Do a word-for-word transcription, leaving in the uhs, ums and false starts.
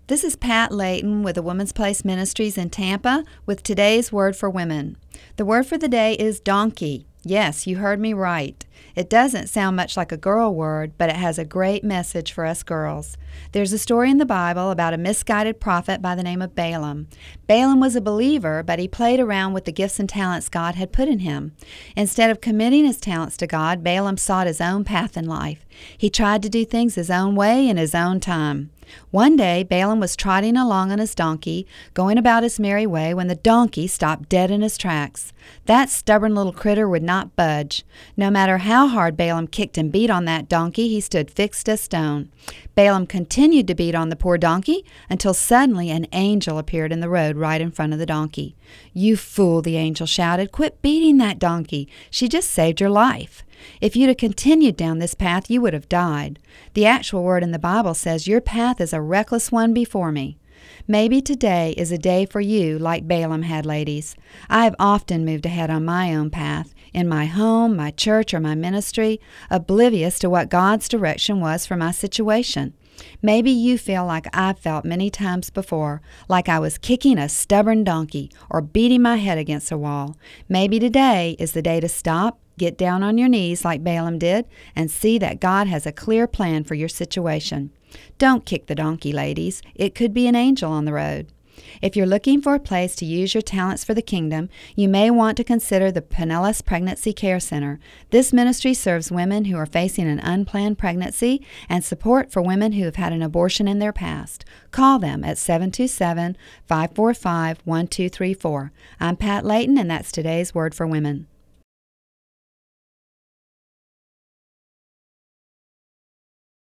This is Pat Layton with the Women's Place Ministries in Tampa with today's Word for Women. The word for the day is donkey. Yes, you heard me right. It doesn't sound much like a girl word, but it has a great message for us girls. There's a story in the Bible about a misguided prophet by the name of Balaam. Balaam was a believer, but he played around with the gifts and talents God had put in him. Instead of committing his talents to God, Balaam sought his own path in life. He tried to do things his own way in his own time. One day, Balaam was trotting along on his donkey, going about his merry way, when the donkey stopped dead in his tracks. That stubborn little critter would not budge. No matter how hard Balaam kicked and beat on that donkey, he stood fixed as stone. Balaam continued to beat on the poor donkey until suddenly an angel appeared in the road right in front of the donkey. "You fool," the angel shouted. "Quit beating that donkey. She just saved your life. If you'd have continued down this path, you would have died. The actual word in the Bible says, your path is a reckless one before me." Maybe today is a day for you like Balaam had, ladies. I have often moved ahead on my own path, in my home, my church, or my ministry, oblivious to what God's direction was for my situation. Maybe you feel like I've felt many times before, like I was kicking a stubborn donkey or beating my head against a wall. Maybe today is the day to stop, get down on your knees like Balaam did, and see that God has a clear plan for your situation. Don't kick the donkey, ladies. It could be an angel on the road. If you're looking for a place to use your talents for the kingdom, you may want to consider the Pinellas Pregnancy Care Center. This ministry serves women who are facing an unplanned pregnancy and support for women who have had an abortion in their past. Call them at seven two seven, five four five, one two three four. I'm Pat Layton, and that's today's Word for Women.